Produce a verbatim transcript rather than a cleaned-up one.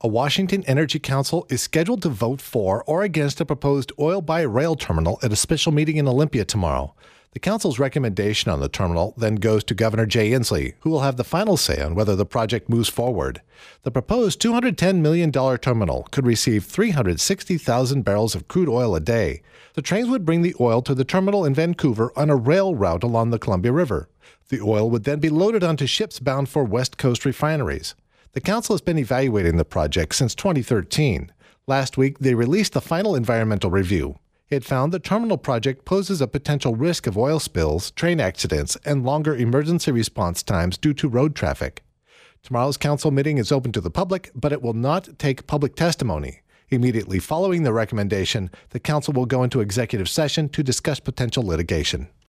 A Washington Energy Council is scheduled to vote for or against a proposed oil-by-rail terminal at a special meeting in Olympia tomorrow. The council's recommendation on the terminal then goes to Governor Jay Inslee, who will have the final say on whether the project moves forward. The proposed two hundred ten million dollars terminal could receive three hundred sixty thousand barrels of crude oil a day. The trains would bring the oil to the terminal in Vancouver on a rail route along the Columbia River. The oil would then be loaded onto ships bound for West Coast refineries. The council has been evaluating the project since twenty thirteen. Last week, they released the final environmental review. It found the terminal project poses a potential risk of oil spills, train accidents, and longer emergency response times due to road traffic. Tomorrow's council meeting is open to the public, but it will not take public testimony. Immediately following the recommendation, the council will go into executive session to discuss potential litigation.